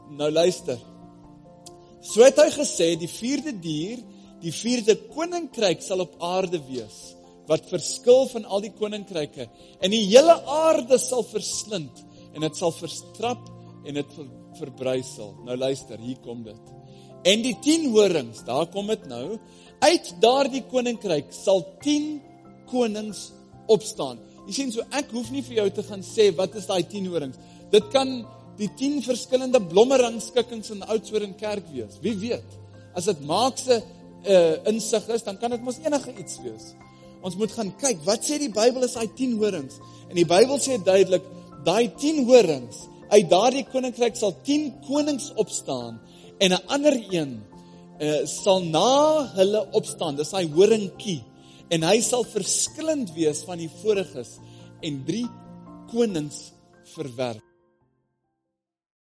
Nou luister. So het hy gesê, die 4de dier, die 4de koninkryk sal op aarde wees, wat verskil van al die koninkryke, en die hele aarde sal verslind, en het sal verstrap, en het verbrysel. Nou luister, hier kom dit. En die 10 horings, daar kom dit nou, uit daardie koninkryk sal 10 konings opstaan. Jy sien, so ek hoef nie vir jou te gaan sê, wat is daai 10 horings? Dit kan die 10 verskillende blommerangskikkings in Oudtshoorn Kerk wees. Wie weet? As dit Maakse insig is, dan kan dit mos enige iets wees. Ons moet gaan kyk, wat sê die Bybel is daai 10 horings? En die Bybel sê duidelik, daai 10 horings, uit daardie koninkryk sal 10 konings opstaan, en 'n ander een sal na hulle opstaan, dis hy horingkie, en hy sal verskillend wees van die voriges, en 3 konings verwerp.